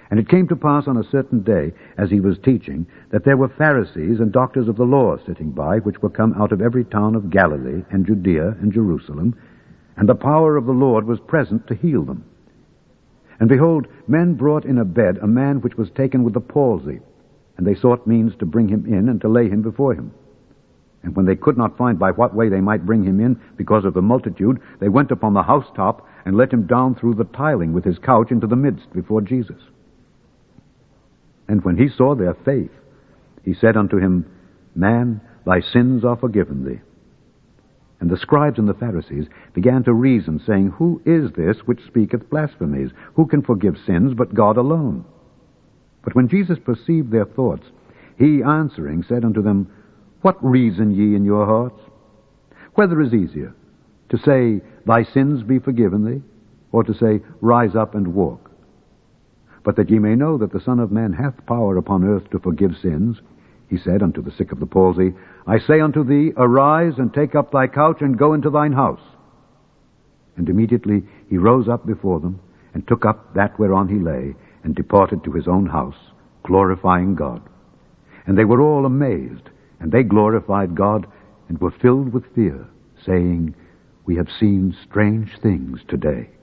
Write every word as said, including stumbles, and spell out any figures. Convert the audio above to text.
And it came to pass on a certain day, as he was teaching, that there were Pharisees and doctors of the law sitting by, which were come out of every town of Galilee and Judea and Jerusalem, and the power of the Lord was present to heal them. And behold, men brought in a bed a man which was taken with the palsy, and they sought means to bring him in and to lay him before him. And when they could not find by what way they might bring him in because of the multitude, they went upon the housetop and let him down through the tiling with his couch into the midst before Jesus. And when he saw their faith, he said unto him, Man, thy sins are forgiven thee. And the scribes and the Pharisees began to reason, saying, Who is this which speaketh blasphemies? Who can forgive sins but God alone? But when Jesus perceived their thoughts, he answering said unto them, What reason ye in your hearts? Whether is easier, to say, Thy sins be forgiven thee, or to say, Rise up and walk? But that ye may know that the Son of Man hath power upon earth to forgive sins, he said unto the sick of the palsy, I say unto thee, Arise, and take up thy couch, and go into thine house. And immediately he rose up before them, and took up that whereon he lay, and departed to his own house, glorifying God. And they were all amazed, and they glorified God, and were filled with fear, saying, We have seen strange things today.